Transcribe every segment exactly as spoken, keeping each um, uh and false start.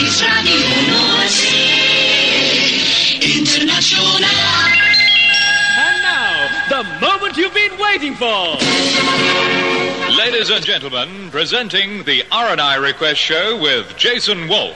Is Radio Noordzee Internationaal. And now, the moment you've been waiting for. Ladies and gentlemen, presenting the R and I Request Show with Jason Wolf.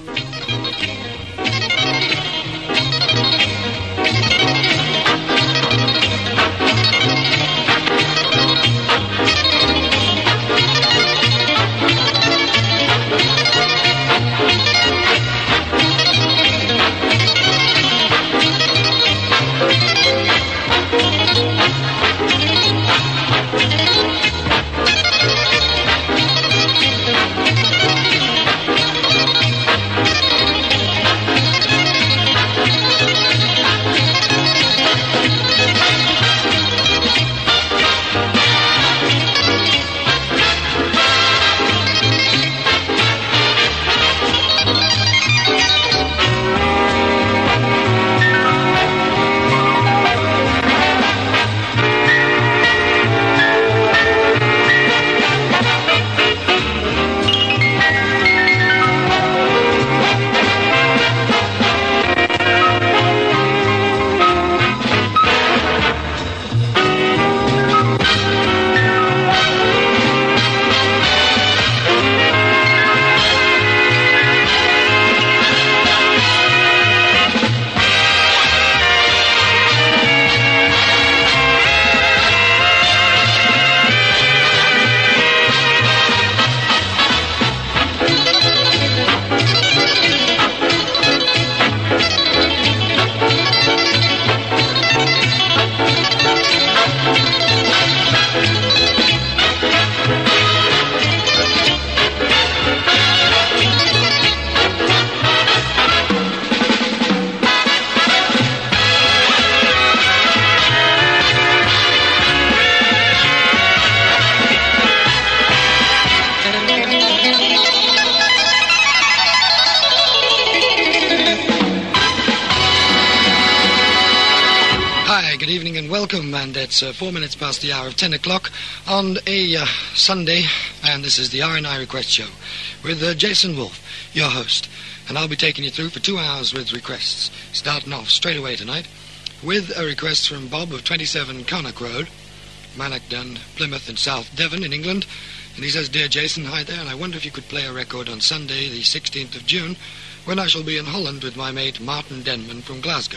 Welcome, and it's uh, four minutes past the hour of ten o'clock on a uh, Sunday, and this is the R and I Request Show with uh, Jason Wolf, your host, and I'll be taking you through for two hours with requests, starting off straight away tonight with a request from Bob of twenty-seven Connaught Road, Mannockdon, Plymouth in South Devon in England, and he says, "Dear Jason, hi there, and I wonder if you could play a record on Sunday the sixteenth of June when I shall be in Holland with my mate Martin Denman from Glasgow.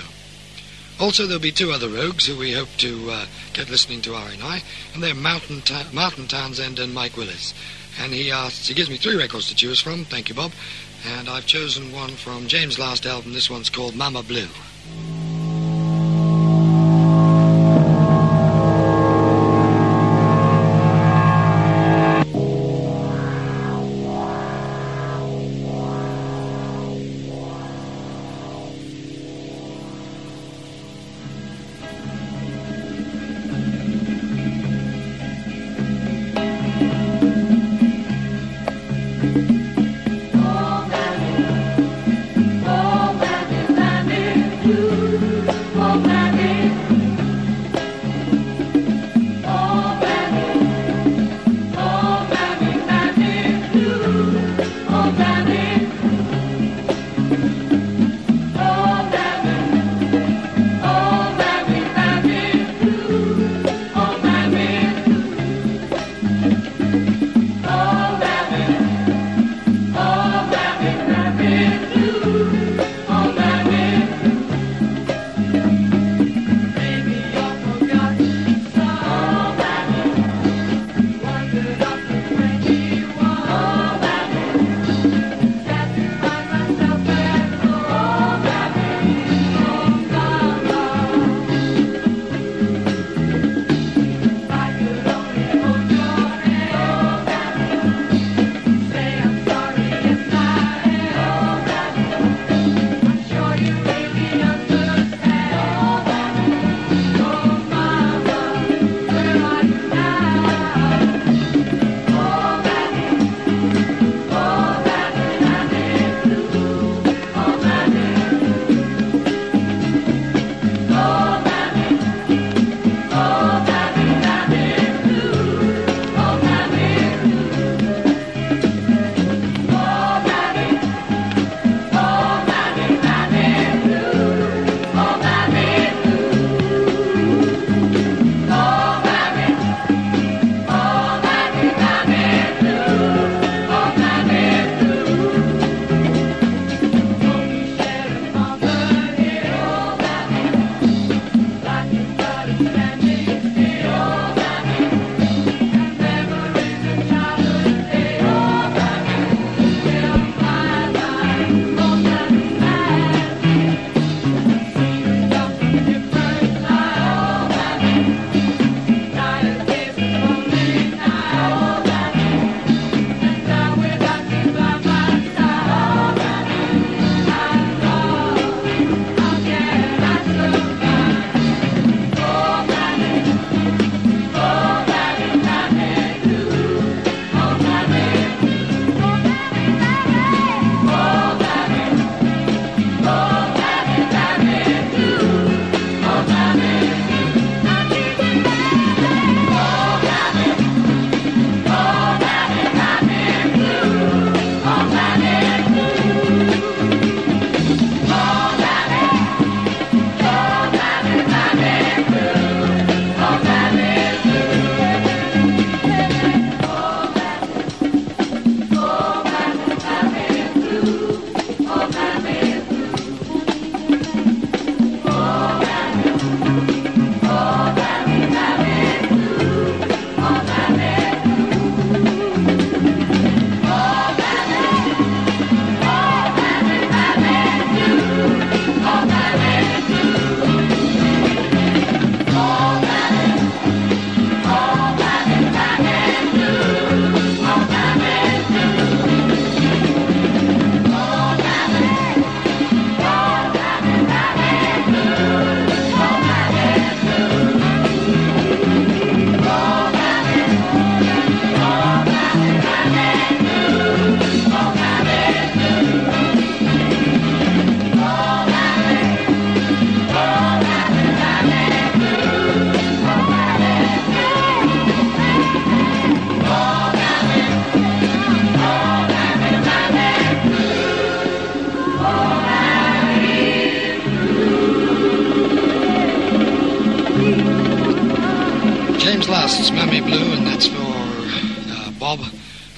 Also, there'll be two other rogues who we hope to uh, get listening to R and I, and they're Martin, Ta- Martin Townsend and Mike Willis. And he asks, he gives me three records to choose from. Thank you, Bob. And I've chosen one from James' last album. This one's called Mama Blue. Oh, Mammy, Mammy, Mammy Blue.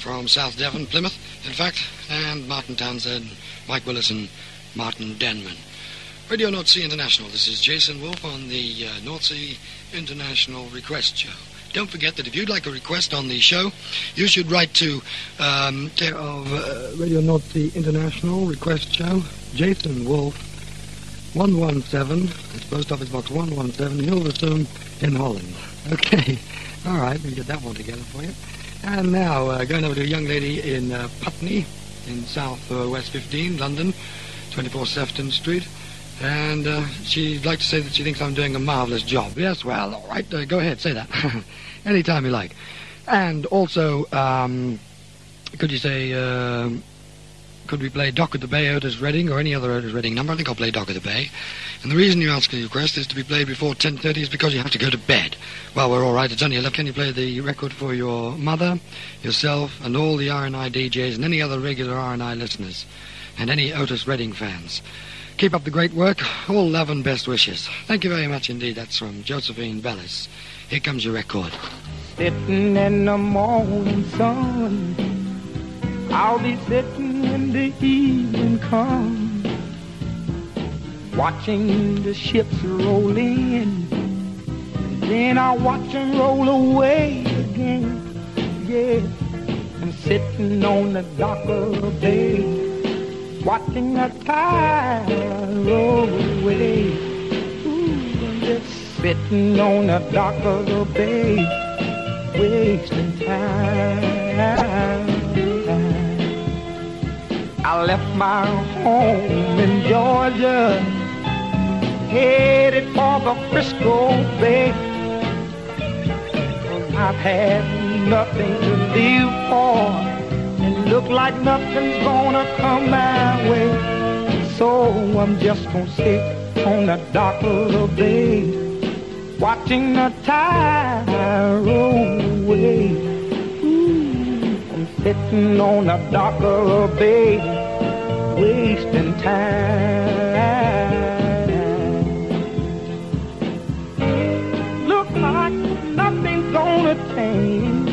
from South Devon, Plymouth, in fact, and Martin Townsend, Mike Willis, and Martin Denman. Radio North Sea International. This is Jason Wolf on the uh, North Sea International Request Show. Don't forget that if you'd like a request on the show, you should write to um, care of uh, Radio North Sea International Request Show, Jason Wolf, one one seven, it's Post Office Box one one seven, Hilversum in Holland. Okay, all right, we'll get that one together for you. And now, uh, going over to a young lady in uh, Putney, in South uh, West fifteen, London, twenty-four Sefton Street. And uh, she'd like to say that she thinks I'm doing a marvelous job. Yes, well, all right, uh, go ahead, say that. Anytime you like. And also, um, could you say, uh, could we play Dock at the Bay, Otis Redding, or any other Otis Redding number? I think I'll play Dock at the Bay. And the reason you ask the request is to be played before ten thirty is because you have to go to bed. Well, we're all right, it's only eleven. Can you play the record for your mother, yourself, and all the R and I D Js, and any other regular R and I listeners, and any Otis Redding fans? Keep up the great work. All love and best wishes. Thank you very much indeed. That's from Josephine Bellis. Here comes your record. Sitting in the morning sun, I'll be sitting when the evening comes, watching the ships roll in, and then I'll watch them roll away again. Yeah, I'm sitting on the dock of the bay, watching the tide roll away. Ooh, I'm just sitting on the dock of the bay, wasting time. I left my home in Georgia, headed for the Frisco Bay. I've had nothing to live for, look like nothing's gonna come my way. So I'm just gonna sit on the dock of the bay, watching the tide roll away. Ooh, I'm sitting on the dock of the bay, wasting time. Look like nothing's gonna change,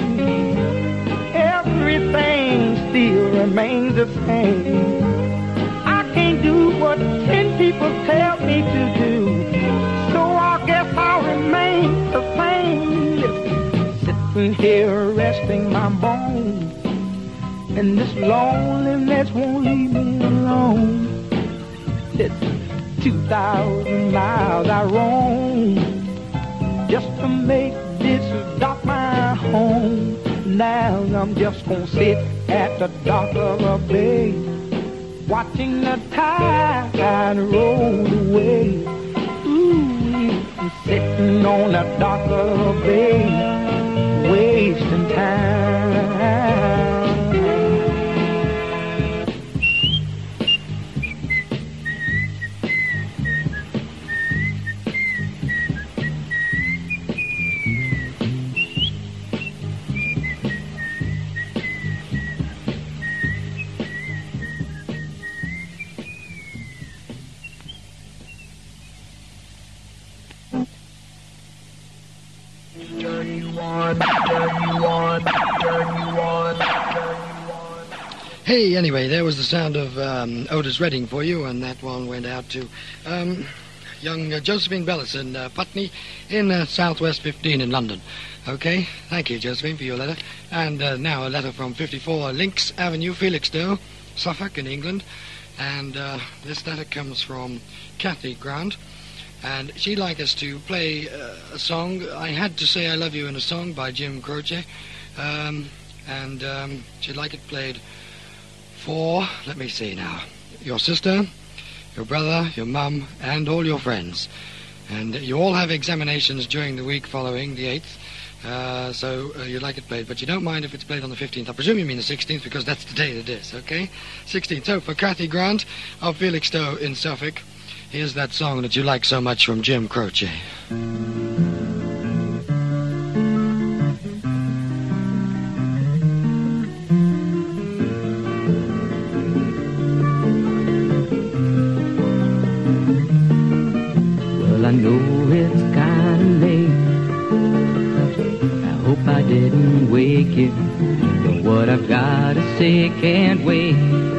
everything still remains the same. I can't do what ten people tell me to do, so I guess I'll remain the same. Sitting here resting my bones, and this loneliness won't leave me alone. It's two thousand miles I roam, just to make this dock my home. Now I'm just gonna sit at the dock of a bay, watching the tide roll away. Ooh, I'm sitting on the dock of a bay, wasting time. Hey, anyway, there was the sound of um, Otis Redding for you, and that one went out to um, young uh, Josephine Bellis in uh, Putney in uh, Southwest fifteen in London. Okay, thank you, Josephine, for your letter. And uh, now a letter from fifty-four Links Avenue, Felixstowe, Suffolk in England. And uh, this letter comes from Kathy Grant. And she'd like us to play uh, a song, I Had to Say I Love You in a Song by Jim Croce. Um, and um, she'd like it played for, let me see now, your sister, your brother, your mum, and all your friends. And you all have examinations during the week following the eighth, uh, so uh, you'd like it played, but you don't mind if it's played on the fifteenth. I presume you mean the sixteenth, because that's the day it is, okay? sixteenth. So for Kathy Grant of Felixstowe in Suffolk, here's that song that you like so much from Jim Croce. Well, I know it's kinda late, I hope I didn't wake you, but what I've got really can't wait.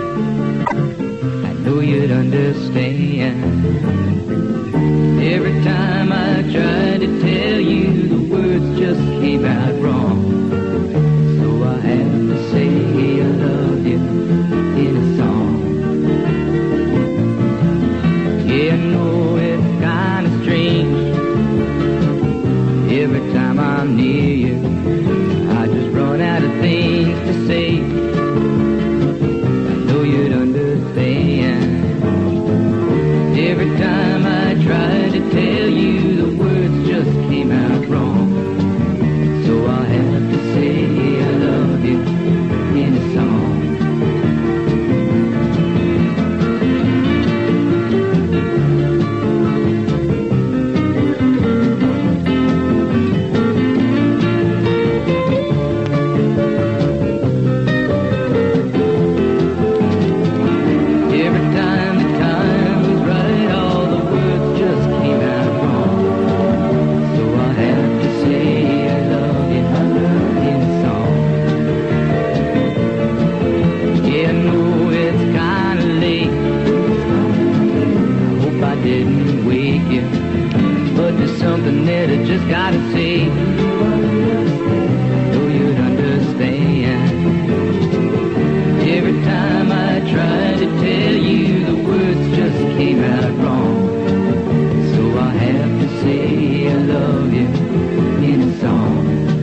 I know you'd understand. Every time I tried to tell you, the words just came out wrong. So I have to say I love you in a song. Yeah, I know it's kind of strange. Every time I'm near you, I just run out of things to say. I know you'd understand. Every time I tried to tell you, the words just came out wrong. So I have to say I love you in a song. Just gotta say, know you'd understand. Every time I try to tell you, the words just came out wrong. So I have to say I love you in a song.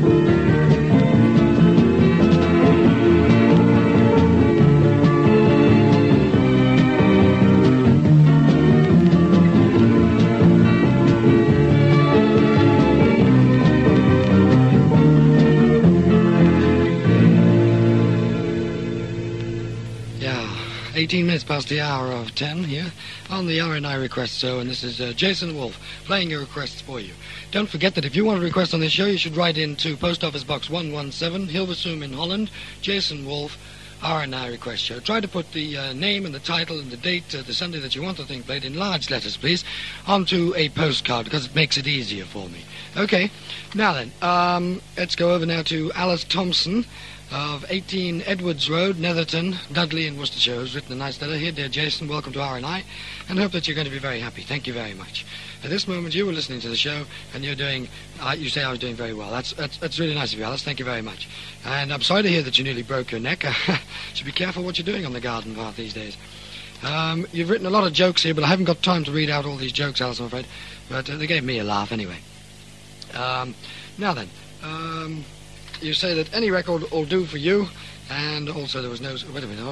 eighteen minutes past the hour of ten here on the R and I Request Show, and this is uh, Jason Wolf playing your requests for you. Don't forget that if you want to request on this show, you should write in to Post Office Box one one seven, Hilversum in Holland, Jason Wolf, R and I Request Show. Try to put the uh, name and the title and the date, uh, the Sunday that you want the thing played in large letters, please, onto a postcard, because it makes it easier for me. Okay, now then, um, let's go over now to Alice Thompson of eighteen Edwards Road, Netherton, Dudley in Worcestershire, who's written a nice letter here. Dear Jason, welcome to R and I, and hope that you're going to be very happy. Thank you very much. At this moment, you were listening to the show, and you're doing, uh, you say I was doing very well. That's, that's that's really nice of you, Alice. Thank you very much. And I'm sorry to hear that you nearly broke your neck. Should be careful what you're doing on the garden path these days. Um, you've written a lot of jokes here, but I haven't got time to read out all these jokes, Alice, I'm afraid. But uh, they gave me a laugh anyway. Um, now then, um... you say that any record will do for you, and also there was no... Wait a minute.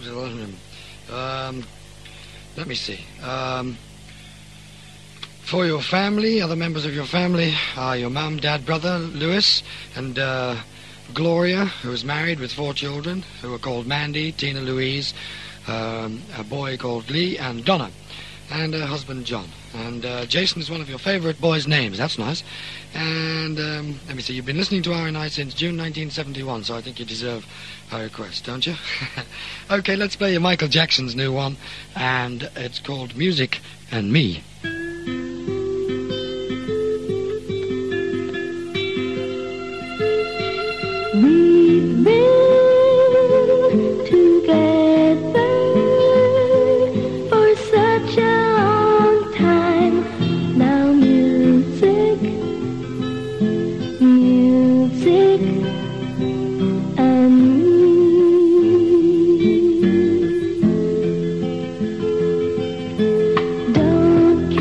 Um, let me see. Um, for your family, other members of your family are your mum, dad, brother, Louis, and uh, Gloria, who is married with four children, who are called Mandy, Tina Louise, um, a boy called Lee, and Donna, and her husband, John. And uh, Jason is one of your favorite boys' names. That's nice. And um, let me see. You've been listening to R and I since June nineteen seventy-one, so I think you deserve a request, don't you? Okay, let's play you Michael Jackson's new one, and it's called Music and Me. We've been together for such a long time. Now music, music and me. Don't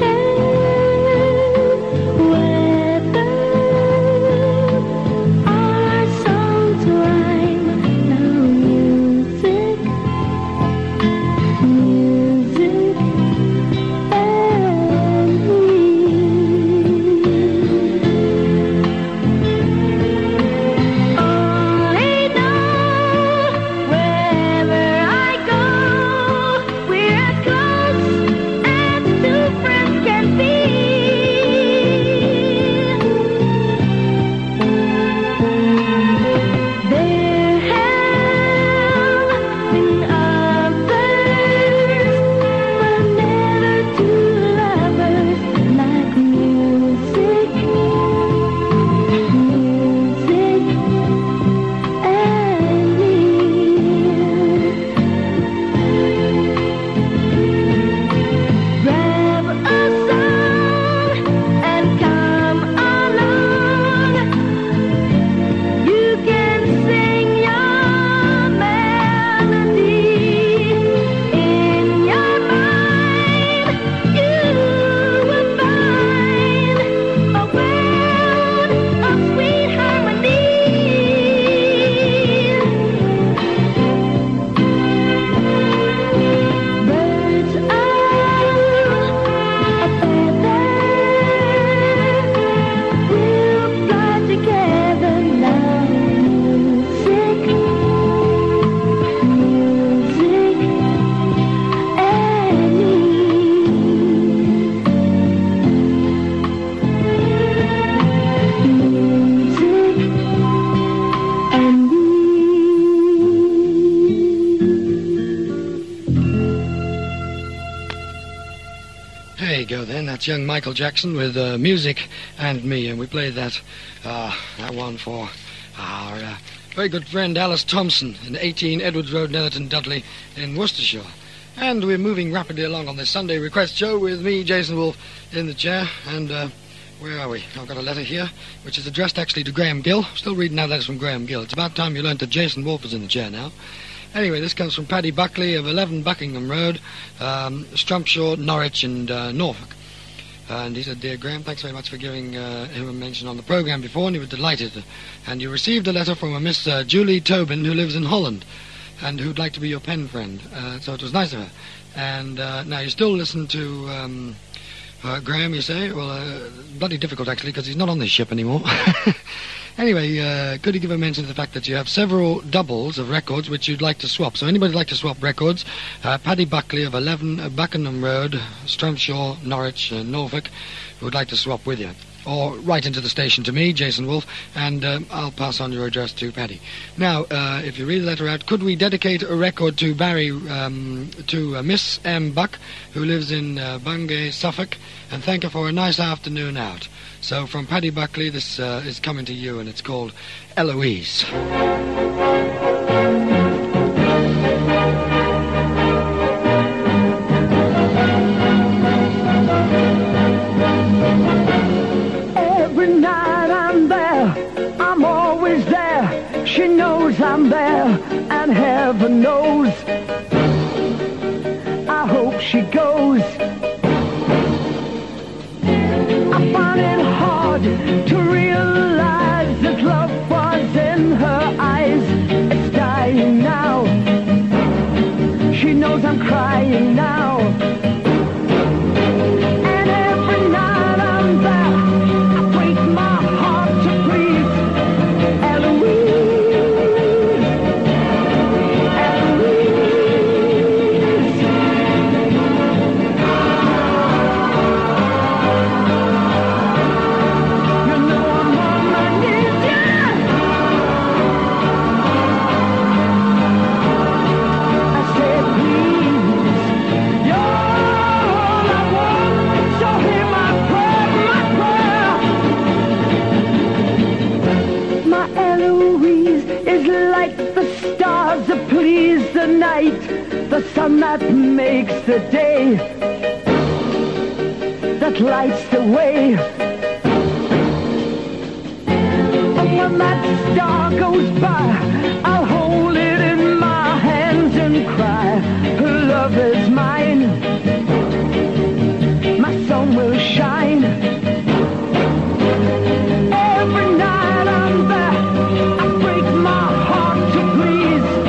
There you go then, that's young Michael Jackson with uh, Music and Me, and we played that uh, that one for our uh, very good friend Alice Thompson in eighteen Edwards Road, Netherton, Dudley in Worcestershire. And we're moving rapidly along on this Sunday request show with me, Jason Wolfe, in the chair, and uh, where are we? I've got a letter here, which is addressed actually to Graham Gill. Still reading out letters from Graham Gill. It's about time you learned that Jason Wolfe is in the chair now. Anyway, this comes from Paddy Buckley of eleven Buckingham Road, um, Strumpshaw, Norwich, and uh, Norfolk. Uh, and he said, Dear Graham, thanks very much for giving uh, him a mention on the programme before, and he was delighted. And you received a letter from a Miss uh, Julie Tobin, who lives in Holland, and who'd like to be your pen friend. Uh, so it was nice of her. And uh, now you still listen to um, uh, Graham, you say? Well, uh, bloody difficult, actually, because he's not on this ship anymore. Anyway, uh, could you give a mention of the fact that you have several doubles of records which you'd like to swap? So anybody who'd like to swap records, uh, Paddy Buckley of eleven uh, Buckingham Road, Strumpshaw, Norwich, uh, Norfolk, who would like to swap with you. Or write into the station to me, Jason Wolfe, and um, I'll pass on your address to Paddy. Now, uh, if you read the letter out, could we dedicate a record to Barry, um, to uh, Miss M. Buck, who lives in uh, Bungay, Suffolk, and thank her for a nice afternoon out. So from Paddy Buckley, this uh, is coming to you, and it's called Eloise. Every night I'm there, I'm always there. She knows I'm there, and heaven knows I hope she goes. I find it hard to realize that love was in her eyes. It's dying now. She knows I'm crying now. And every night I'm there, I break my heart to please Eloise. Night, the sun that makes the day, that lights the way. And when that star goes by, I'll hold it in my hands and cry, her love is mine, my sun will shine. Every night I'm there, I break my heart to please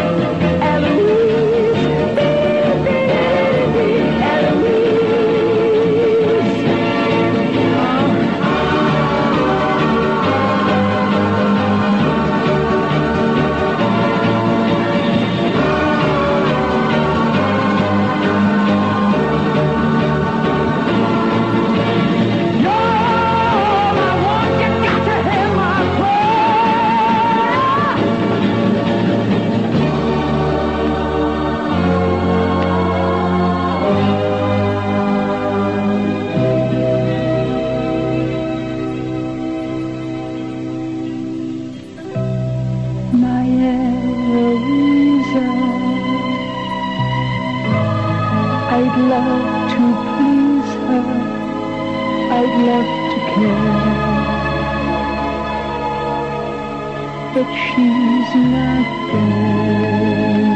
but she's not there.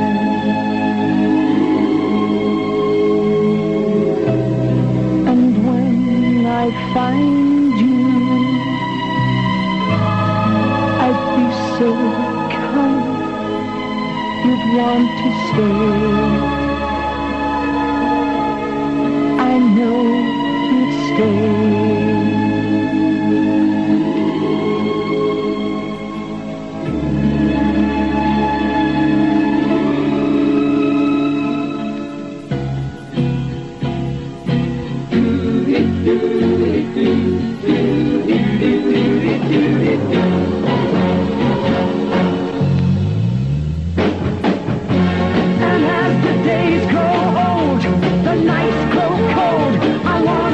And when I find you, I'd be so kind, you'd want to stay. I know you'd stay. And as the days grow old, the nights grow cold, I want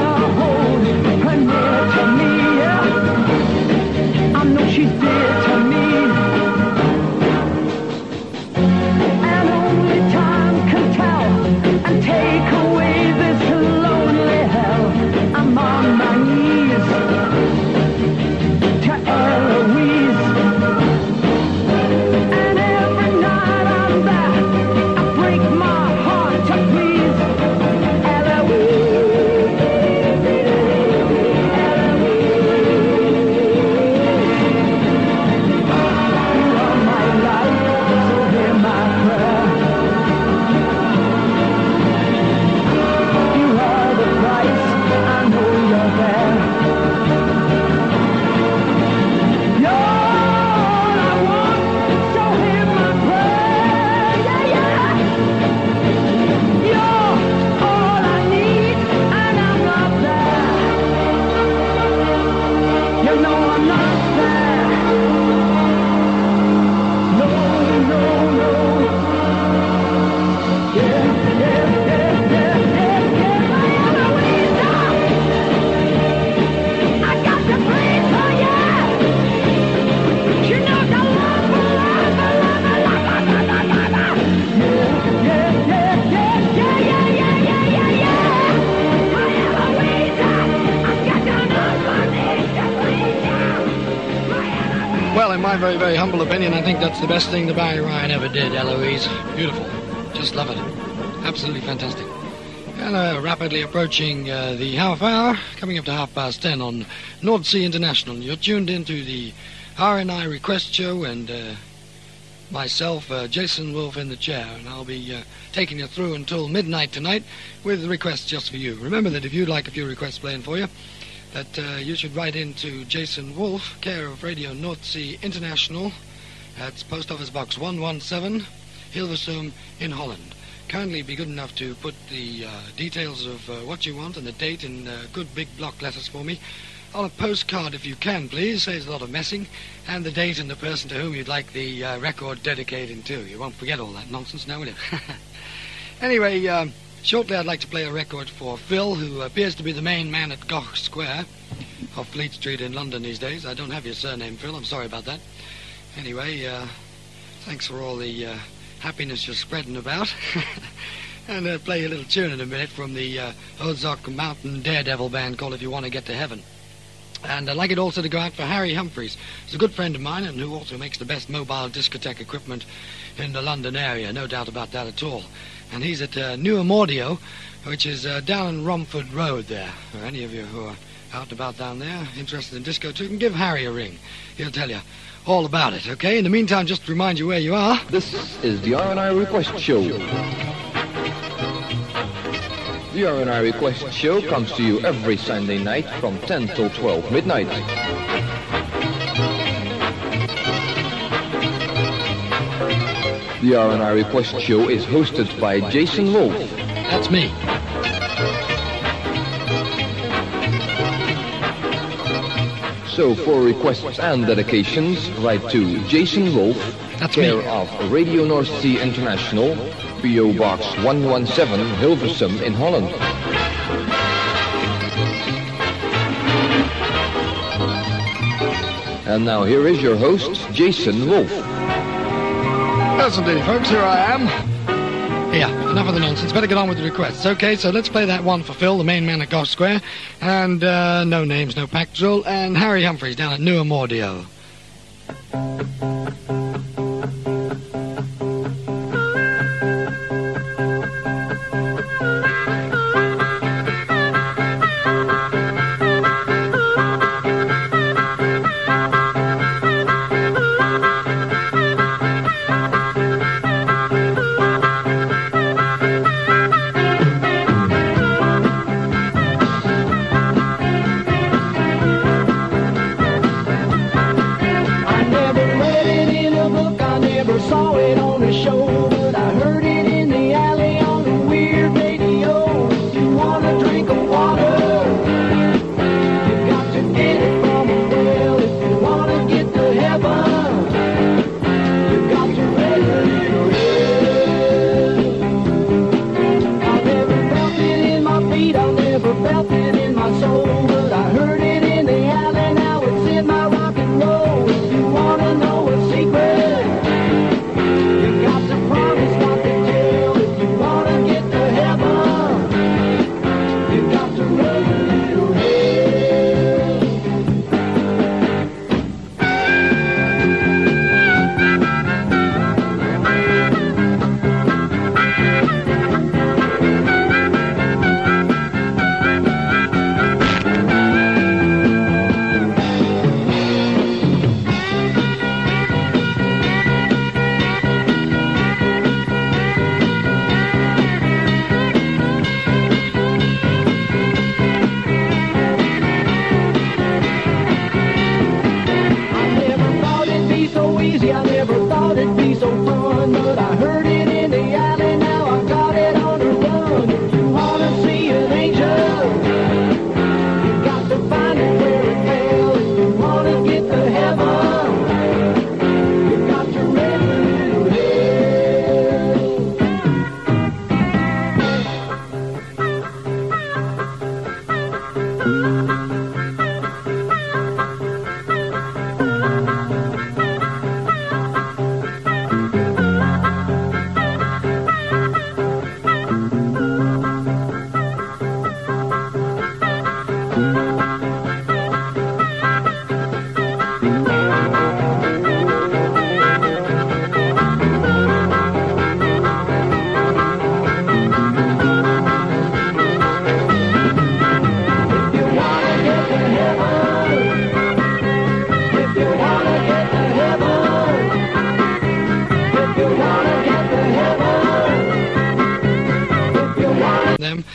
Well, in my very, very humble opinion, I think that's the best thing that Barry Ryan ever did, Eloise. Beautiful. Just love it. Absolutely fantastic. And uh, rapidly approaching uh, the half hour, coming up to half past ten on North Sea International. You're tuned into the R and I Request Show, and uh, myself, uh, Jason Wolf, in the chair, and I'll be uh, taking you through until midnight tonight with requests just for you. Remember that if you'd like a few requests playing for you, that uh, you should write into Jason Wolf, care of Radio North Sea International. That's Post Office Box one one seven, Hilversum in Holland. Kindly be good enough to put the uh, details of uh, what you want and the date in uh, good big block letters for me on a postcard if you can, please. Saves a lot of messing. And the date and the person to whom you'd like the uh, record dedicated to. You won't forget all that nonsense now, will you? Anyway, uh, shortly I'd like to play a record for Phil, who appears to be the main man at Gough Square off Fleet Street in London these days. I don't have your surname, Phil. I'm sorry about that. Anyway, uh, thanks for all the uh, happiness you're spreading about. And uh, play a little tune in a minute from the uh, Ozark Mountain Daredevil band called If You Want to Get to Heaven. And I'd like it also to go out for Harry Humphreys, who's a good friend of mine and who also makes the best mobile discotheque equipment in the London area, no doubt about that at all. And he's at uh, Newham Audio, which is uh, down Romford Road there. For any of you who are out and about down there, interested in disco too, can give Harry a ring. He'll tell you all about it, okay? In the meantime, just to remind you where you are. This is the R and I Request Show. The R and I Request Show comes to you every Sunday night from ten till twelve midnight. The R and I Request Show is hosted by Jason Wolf. That's me. So for requests and dedications, write to Jason Wolf, That's care me. of Radio North Sea International, P O Box one one seven, Hilversum in Holland. And now here is your host, Jason Wolf. Yes, indeed, folks, here I am. Here, enough of the nonsense. Better get on with the requests. Okay, so let's play that one for Phil, the main man at Gough Square. And uh, no names, no pack drill. And Harry Humphreys down at Newham Audio.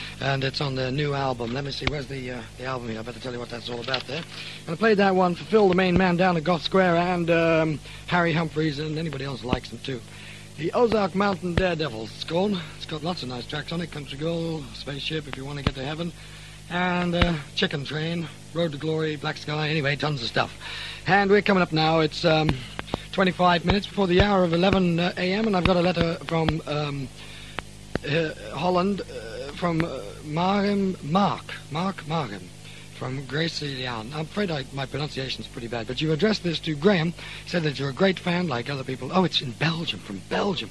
and it's on their new album. Let me see, where's the uh, the album here? I better tell you what that's all about there. And I played that one for Phil, the main man down at Goth Square, and um, Harry Humphreys, and anybody else who likes them too. The Ozark Mountain Daredevils, it's called. It's got lots of nice tracks on it. Country Girl, Spaceship, If You Want to Get to Heaven, and uh, Chicken Train, Road to Glory, Black Sky, anyway, tons of stuff. And we're coming up now. It's um, twenty-five minutes before the hour of eleven uh, a m, and I've got a letter from um, uh, Holland, uh, from uh, Marem, Mark, Mark Marem, from Gracie Leon. I'm afraid I, my pronunciation's pretty bad, but you addressed this to Graham. Said that you're a great fan, like other people. Oh, it's in Belgium, from Belgium,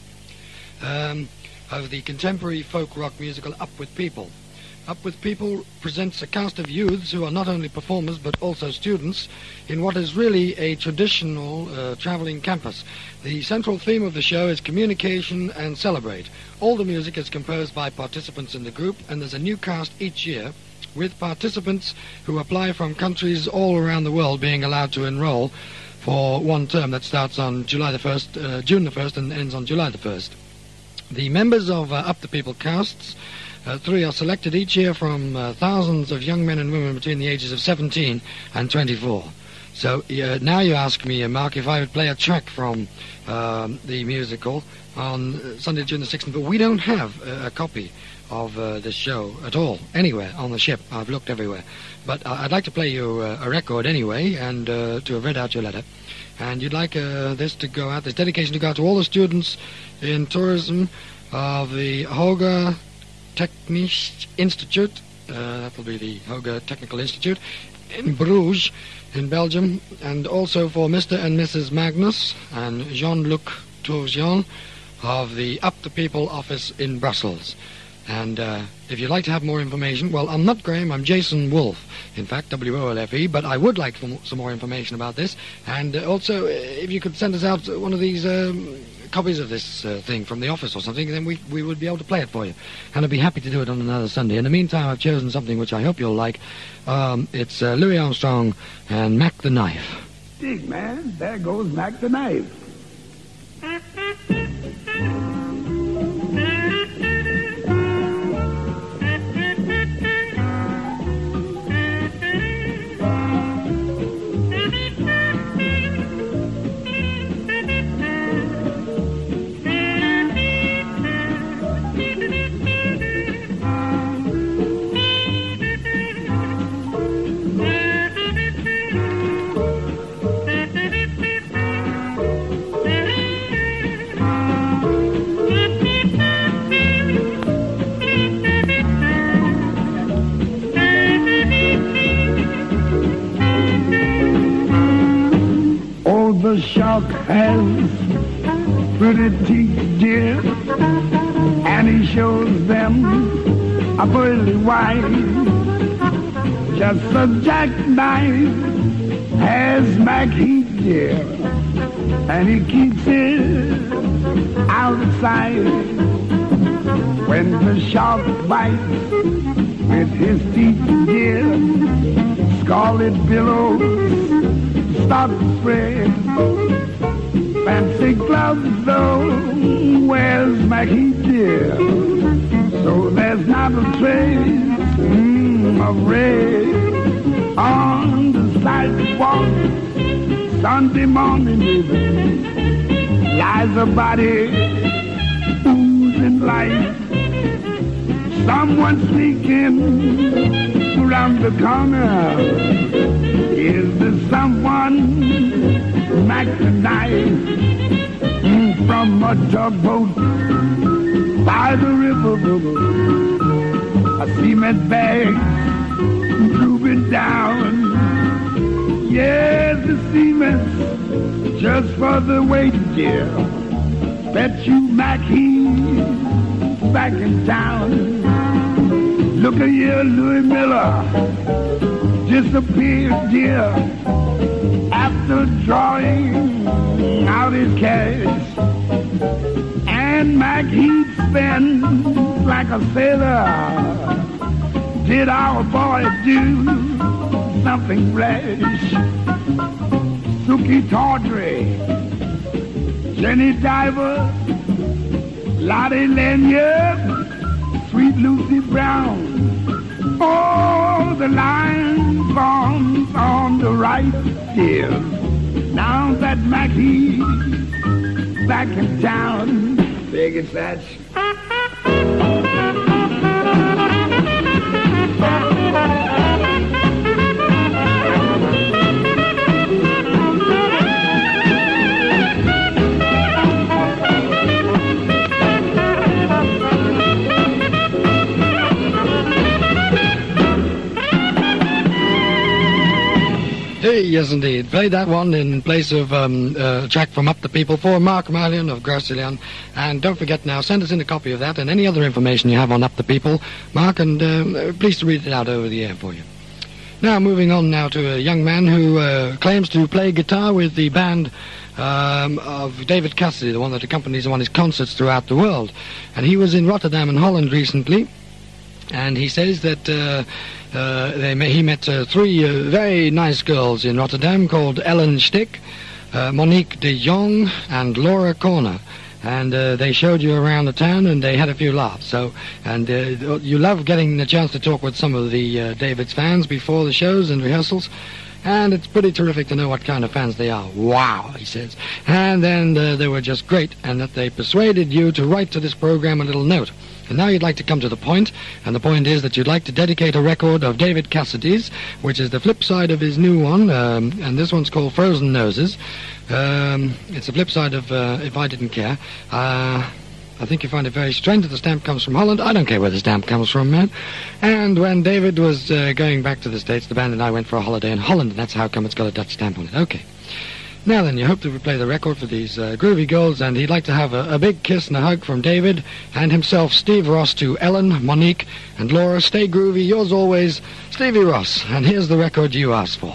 um, of the contemporary folk rock musical Up With People. Up With People presents a cast of youths who are not only performers but also students in what is really a traditional uh, traveling campus. The central theme of the show is communication and celebrate. All the music is composed by participants in the group, and there's a new cast each year with participants who apply from countries all around the world being allowed to enroll for one term that starts on July the first, uh, June the first and ends on July the first. The members of uh, Up the People casts, uh, three are selected each year from uh, thousands of young men and women between the ages of seventeen and twenty-four. So uh, now you ask me, uh, Mark, if I would play a track from um, the musical on uh, Sunday, June the sixth, but we don't have uh, a copy of uh, this show at all, anywhere on the ship. I've looked everywhere. But uh, I'd like to play you uh, a record anyway, and uh, to have read out your letter. And you'd like uh, this to go out, this dedication to go out to all the students in tourism of the Hoge Technisch Institute, uh, that will be the Hoge Technical Institute, in Bruges, in Belgium, and also for Mister and Missus Magnus and Jean-Luc Tourgeon of the Up the People office in Brussels. And uh, if you'd like to have more information, well, I'm not Graham, I'm Jason Wolfe, in fact, W O L F E, but I would like some, some more information about this. And uh, also, if you could send us out one of these um, copies of this uh, thing from the office or something, then we, we would be able to play it for you. And I'd be happy to do it on another Sunday. In the meantime, I've chosen something which I hope you'll like. Um, it's uh, Louis Armstrong and Mac the Knife. Dig, man, there goes Mac the Knife. The shark has pretty teeth, dear, and he shows them a pearly white. Just a jackknife has Mac Heath, dear, and he keeps it out of sight. When the shark bites with his teeth, dear, scarlet billows start to spread. Fancy gloves, though, where's Mac Heath, dear? So there's not a trace mm, of red on the sidewalk. Sunday morning, baby, lies a body oozing life. Someone sneaking around the corner. Is there someone Mac the Knife mm, from a tugboat by the river? A cement bag drooping down. Yes, the cement just for the weight, dear. Bet you Mac Heath back in town. Look at here, Louis Miller disappeared, dear, after drawing out his cash. And Mac Heath spent like a sailor. Did our boy do something rash? Suki Tawdry, Jenny Diver, Lottie Lanyard, sweet Lucy Brown. Oh, the line forms on the right, dear. Now that Mackie's back in town, big and fat. Hey, yes, indeed. Played that one in place of um, uh, a track from Up the People for Mark Marlion of Garcillion. And don't forget now, send us in a copy of that and any other information you have on Up the People, Mark, and uh, pleased to read it out over the air for you. Now, moving on now to a young man who uh, claims to play guitar with the band um, of David Cassidy, the one that accompanies him on his concerts throughout the world. And he was in Rotterdam in Holland recently. And he says that uh, uh, they may, he met uh, three uh, very nice girls in Rotterdam called Ellen Stick, uh, Monique de Jong, and Laura Corner. And uh, they showed you around the town, and they had a few laughs. So, and uh, you love getting the chance to talk with some of the uh, David's fans before the shows and rehearsals. And it's pretty terrific to know what kind of fans they are. Wow, he says. And then uh, they were just great, and that they persuaded you to write to this program a little note. And now you'd like to come to the point, and the point is that you'd like to dedicate a record of David Cassidy's, which is the flip side of his new one, um, and this one's called Frozen Noses. Um, it's the flip side of uh, If I Didn't Care. Uh, I think you find it very strange that the stamp comes from Holland. I don't care where the stamp comes from, man. And when David was uh, going back to the States, the band and I went for a holiday in Holland, and that's how come it's got a Dutch stamp on it. Okay. Now then, you hope to play the record for these uh, groovy girls, and he'd like to have a, a big kiss and a hug from David and himself, Steve Ross, to Ellen, Monique, and Laura. Stay groovy. Yours always, Stevie Ross. And here's the record you asked for.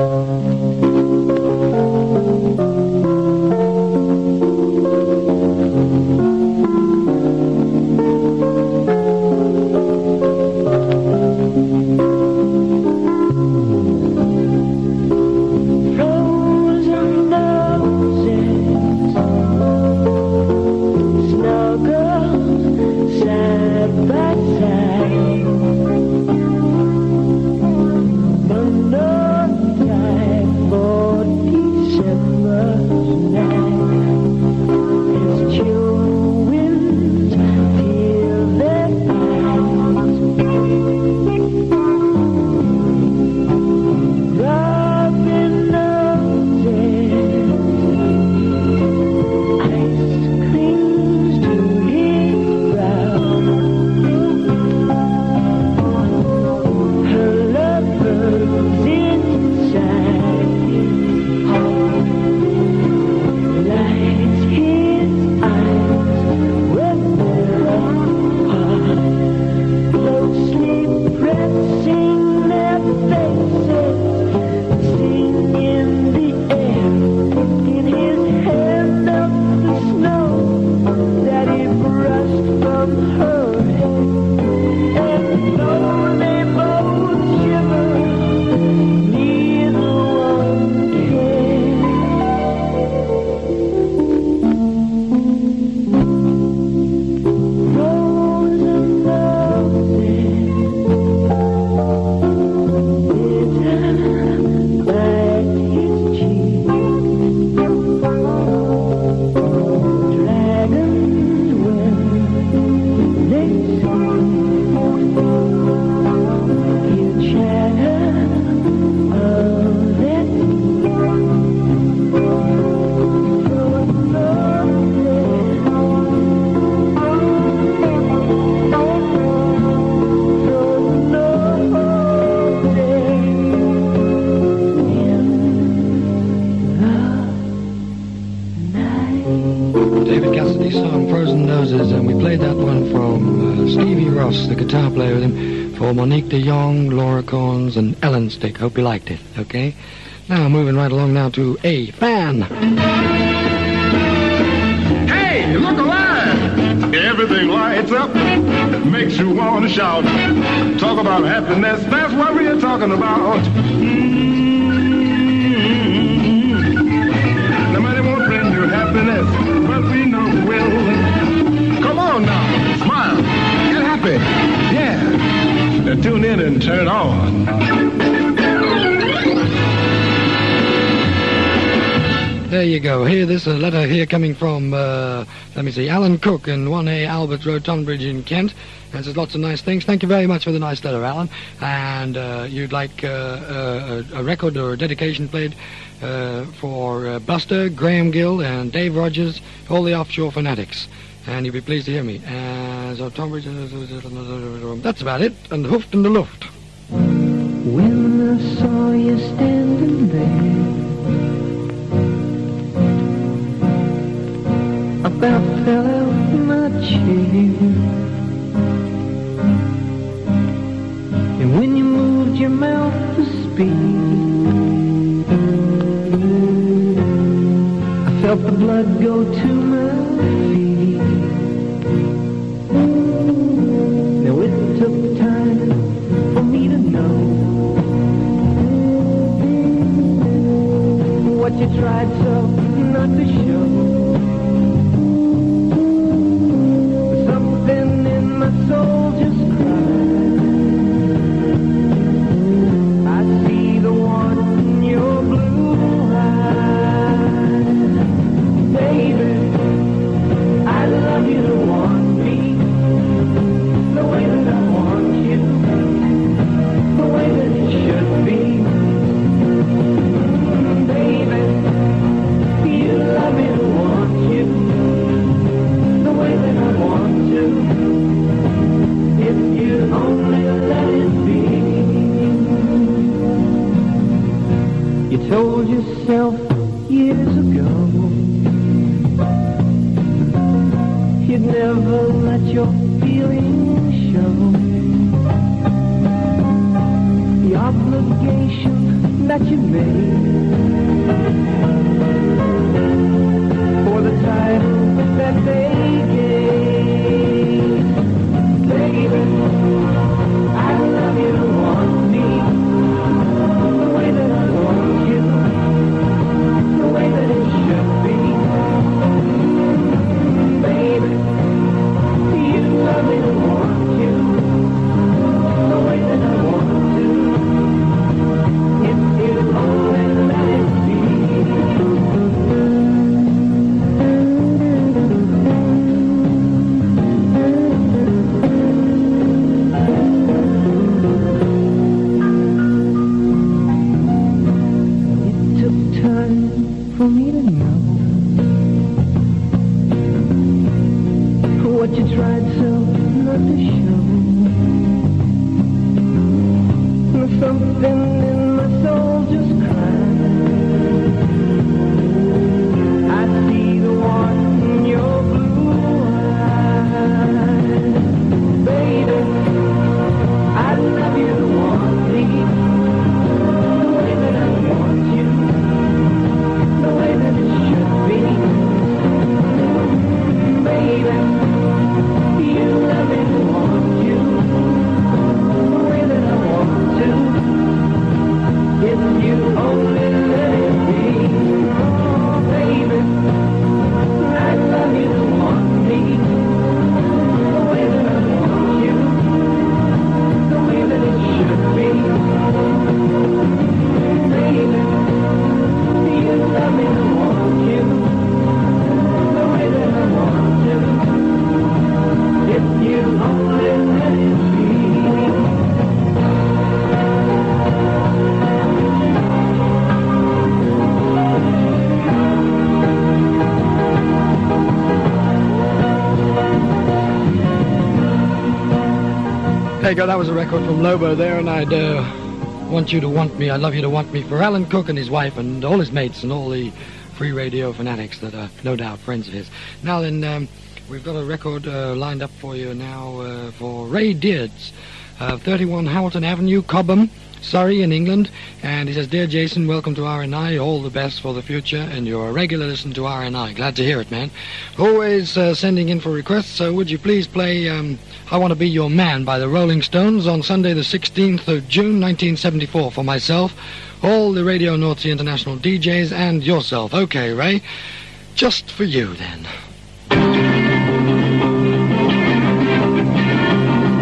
Monique de Jong, Laura Corns, and Ellen Stick. Hope you liked it, okay? Now, moving right along now to A Fan. Hey, look alive! Everything lights up, it makes you want to shout. Talk about happiness, that's what we're talking about. Mm-hmm. Nobody won't bring you happiness, but we know we will. Come on now, smile. Get happy. happy. Yeah. Now tune in and turn it on. There you go. Here, this is a letter here coming from, uh, let me see, Alan Cook in one A Albert Road, Tonbridge in Kent. And says lots of nice things. Thank you very much for the nice letter, Alan. And uh, you'd like uh, a, a record or a dedication played uh, for uh, Buster, Graham Gill, and Dave Rogers, all the offshore fanatics. And you'll be pleased to hear me. And so Tonbridge, that's about it. And hoofed in the luft. When I saw you standing there, I about fell out my chair. And when you moved your mouth to speak, I felt the blood go to my feet. Now it took time for me to know what you tried so not to show. Something in my soul just cried. I see the one in your blue eyes. Baby, I love you to want me the way that I want you, the way that it should be. Baby, you love me to want you the way that I want to, if you only let it be. You told yourself years ago you'd never let your feelings show. The obligation that you made for the title that they gave. Baby, I love you to want me the way that I want you, the way that it should be. Baby, you love me to want you the way that I want to, if you only let it be. For me to know what you tried so not to show. Something in my soul just cried. I see the one in your blue eyes. Baby, I love you to want me the way that I want you, the way that it should be. Baby, you love me to want you the way that I want to, if you only let it be. Oh, baby, I love you to want me the way that I want you, the way that it should be. Baby, you love me to want you the way that I want to, if you only let it be. There you go, that was a record from Lobo there, and I'd uh, want you to want me, I'd love you to want me for Alan Cook and his wife and all his mates and all the free radio fanatics that are no doubt friends of his. Now then, um, we've got a record uh, lined up for you now uh, for Ray Deards, uh, thirty-one Hamilton Avenue, Cobham, Surrey in England. And he says, Dear Jason, welcome to R N I, all the best for the future, and you're a regular listener to R N I. Glad to hear it, man. Always uh, sending in for requests, so would you please play um, I Want to Be Your Man by the Rolling Stones on Sunday the sixteenth of June nineteen seventy-four for myself, all the Radio North Sea International D Js, and yourself. Okay, Ray, just for you then.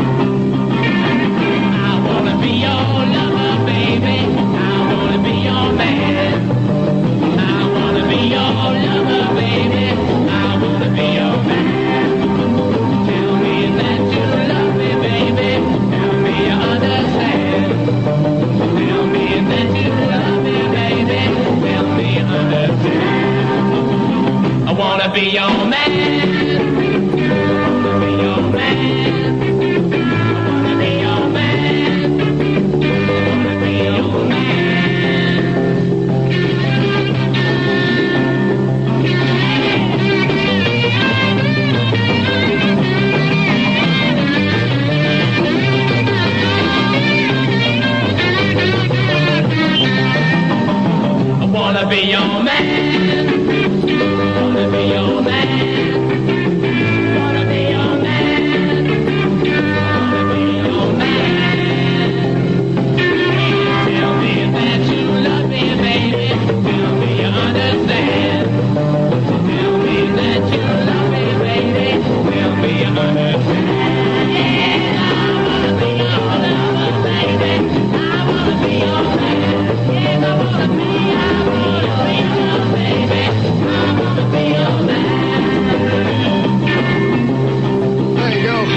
be your man. I wanna be your man. I wanna be your man. I wanna be your man. I wanna be your man. I wanna be your man. I wanna be your man. I wanna be your man. Tell me that you love me, baby. Tell me you understand. Tell me that you love me, baby. Tell me you understand. I wanna be your lover, baby. I wanna be your man. Yes, I wanna be. I wanna be your baby. I wanna be your man. There you go.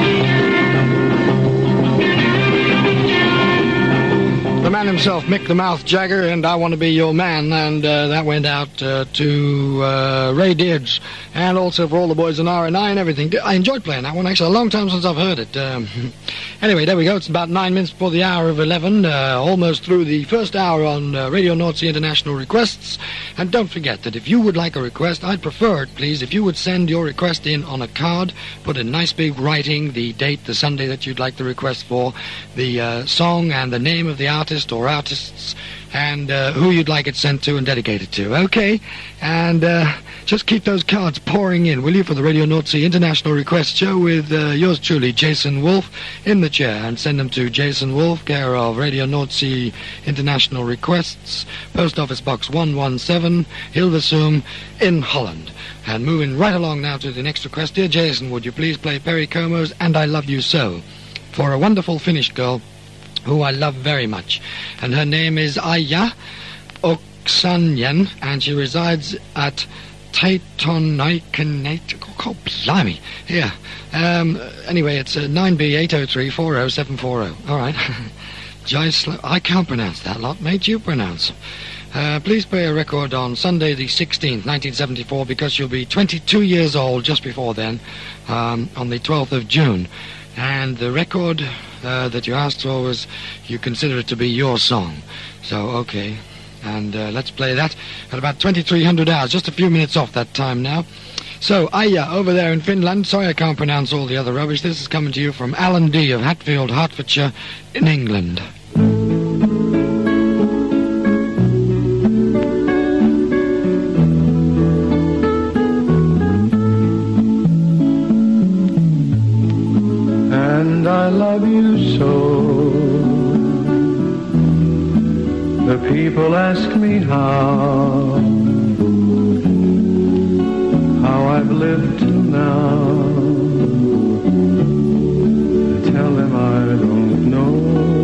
The man himself, Mick the Mouth Jagger, and I Want to Be Your Man, and uh, that went out uh, to uh, Ray Deards, and also for all the boys in R and I and everything. I enjoyed playing that one, actually, a long time since I've heard it. Um, anyway, there we go. It's about nine minutes before the hour of eleven, uh, almost through the first hour on uh, Radio North Sea International Requests. And don't forget that if you would like a request, I'd prefer it, please, if you would send your request in on a card, put in nice big writing, the date, the Sunday that you'd like the request for, the uh, song and the name of the artist or artists, and uh, who you'd like it sent to and dedicated to, okay? And uh, just keep those cards pouring in, will you, for the Radio North Sea International Request Show with uh, yours truly, Jason Wolf, in the chair, and send them to Jason Wolf, care of Radio North Sea International Requests, Post Office Box one one seven, Hilversum, in Holland. And moving right along now to the next request, dear Jason, would you please play Perry Como's And I Love You So, for a wonderful Finnish girl who I love very much. And her name is Aija Oksanien, and she resides at Taitonaikenet. Oh, blimey. Here. Um, anyway, it's uh, nine B eight oh three four oh seven four oh. All right. Joyce, I can't pronounce that lot, mate. You pronounce. Uh, please play a record on Sunday the sixteenth, nineteen seventy-four, because she'll be twenty-two years old just before then, um, on the twelfth of June. And the record uh, that you asked for was, you consider it to be your song. So, okay. And uh, let's play that at about twenty-three hundred hours, just a few minutes off that time now. So, Aija, over there in Finland. Sorry I can't pronounce all the other rubbish. This is coming to you from Alan D. of Hatfield, Hertfordshire, in England. And I love you so. The people ask me how, how I've lived till now. I tell them I don't know.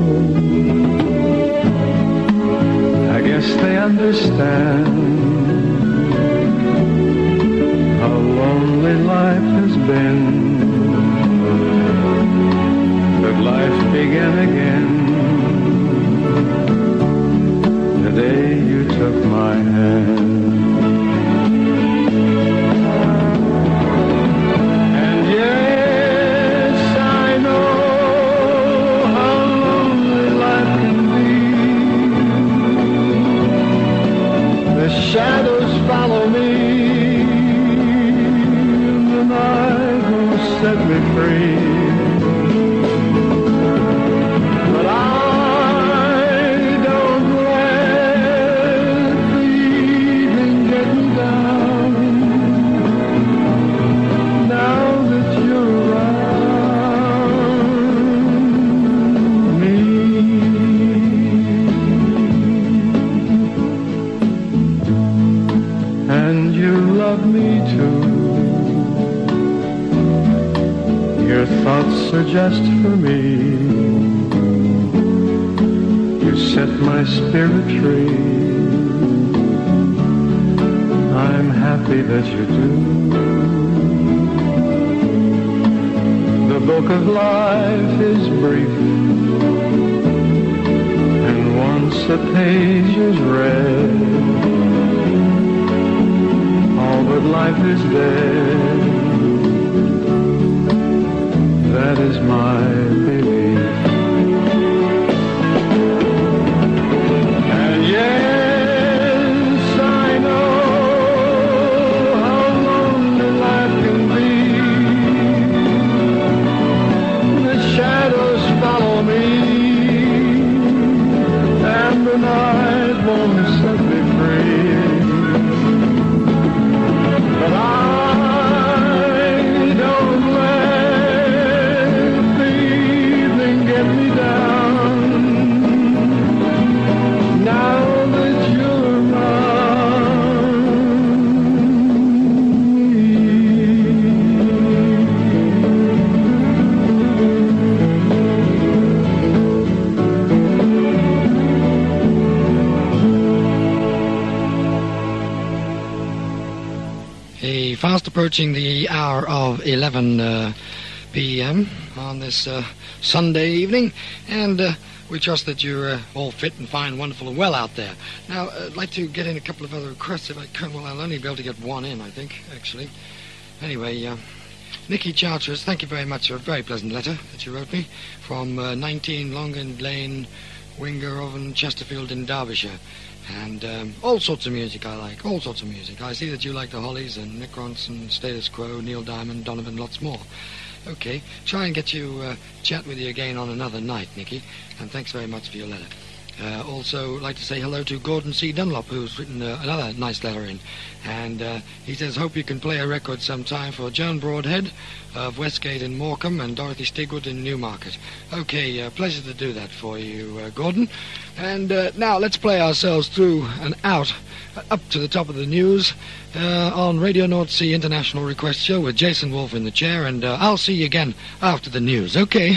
I guess they understand how lonely life has been. But life began again the day you took my hand. And yes, I know how lonely life can be. The shadows follow me, and the night will set me free. Thoughts are just for me. You set my spirit free. I'm happy that you do. The book of life is brief, and once a page is read, all all but life is dead. That is my belief. And yes, I know how lonely life can be. The shadows follow me, and the night won't set me free. But I don't let the evening get me down. Now that you're around Hey, fast approaching the hour of eleven uh, p m on this uh, Sunday evening, and uh, we trust that you're uh, all fit and fine, wonderful, and well out there. Now, uh, I'd like to get in a couple of other requests if I can. Well, I'll only be able to get one in, I think, actually. Anyway, uh, Nicky Charteris, thank you very much for a very pleasant letter that you wrote me from uh, nineteen Longend Lane, Wingeroven, Chesterfield in Derbyshire. And um, all sorts of music I like, all sorts of music. I see that you like the Hollies and Nick Ronson, Status Quo, Neil Diamond, Donovan, lots more. Okay, try and get you, uh, chat with you again on another night, Nicky. And thanks very much for your letter. Uh, also, like to say hello to Gordon C. Dunlop, who's written uh, another nice letter in. And uh, he says, hope you can play a record sometime for Joan Broadhead of Westgate in Morecambe and Dorothy Stigwood in Newmarket. Okay, uh, pleasure to do that for you, uh, Gordon. And uh, now let's play ourselves through and out, uh, up to the top of the news uh, on Radio North Sea International Request Show with Jason Wolf in the chair. And uh, I'll see you again after the news, okay?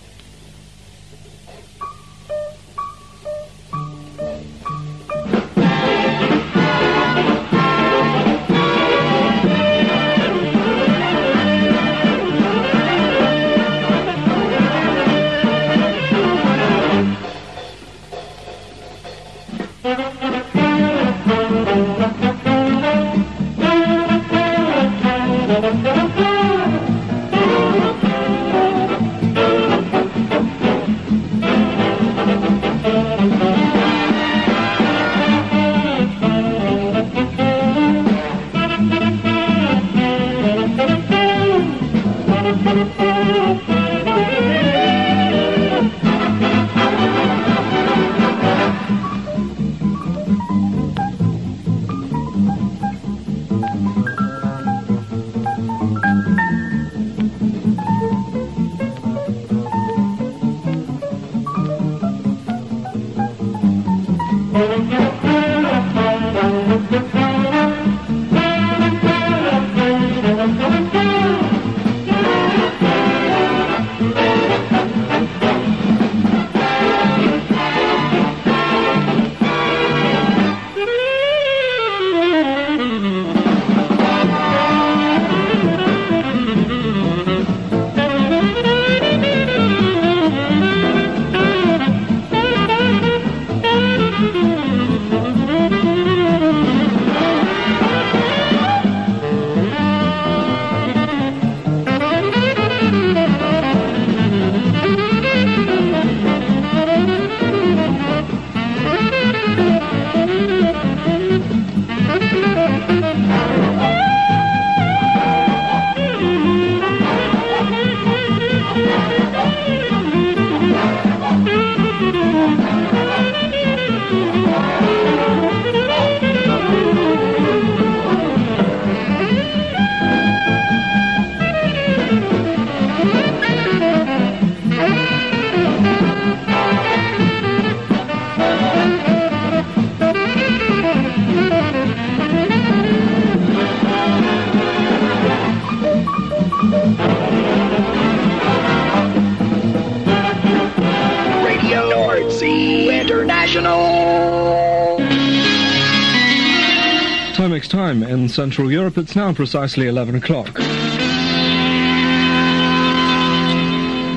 Timex time in Central Europe. It's now precisely eleven o'clock.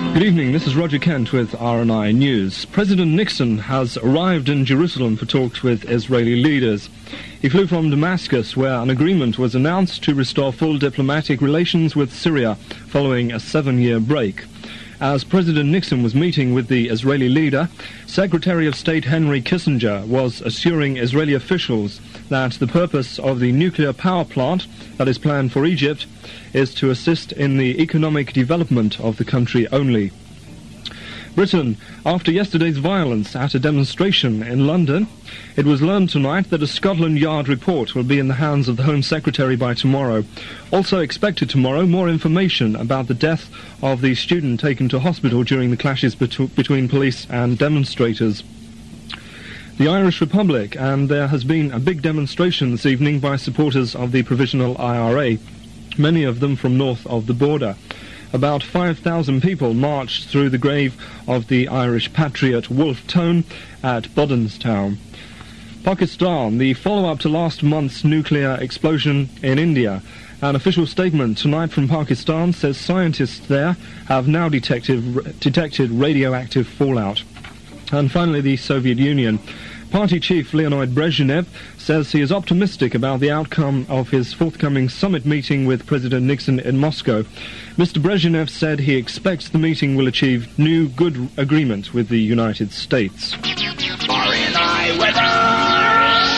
Good evening, this is Roger Kent with R N I News. President Nixon has arrived in Jerusalem for talks with Israeli leaders. He flew from Damascus, where an agreement was announced to restore full diplomatic relations with Syria following a seven-year break. As President Nixon was meeting with the Israeli leader, Secretary of State Henry Kissinger was assuring Israeli officials that the purpose of the nuclear power plant that is planned for Egypt is to assist in the economic development of the country only. Britain, after yesterday's violence at a demonstration in London, it was learned tonight that a Scotland Yard report will be in the hands of the Home Secretary by tomorrow. Also expected tomorrow, more information about the death of the student taken to hospital during the clashes bet- between police and demonstrators. The Irish Republic, and there has been a big demonstration this evening by supporters of the Provisional I R A, many of them from north of the border. About five thousand people marched through the grave of the Irish patriot Wolfe Tone at Buddenstown. Pakistan, the follow-up to last month's nuclear explosion in India. An official statement tonight from Pakistan says scientists there have now detected, detected radioactive fallout. And finally, the Soviet Union. Party chief Leonid Brezhnev says he is optimistic about the outcome of his forthcoming summit meeting with President Nixon in Moscow. Mister Brezhnev said he expects the meeting will achieve new good agreement with the United States. R N I weather!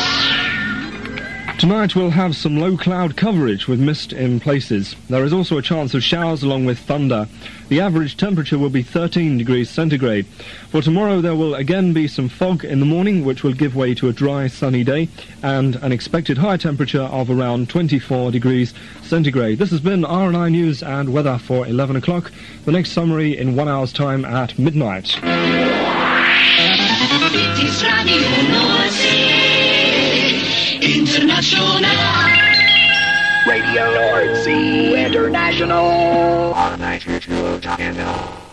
Tonight we'll have some low cloud coverage with mist in places. There is also a chance of showers along with thunder. The average temperature will be thirteen degrees centigrade. For tomorrow there will again be some fog in the morning, which will give way to a dry, sunny day, and an expected high temperature of around twenty-four degrees centigrade. This has been R N I News and Weather for eleven o'clock. The next summary in one hour's time at midnight. British Radio North International Radio North Sea International.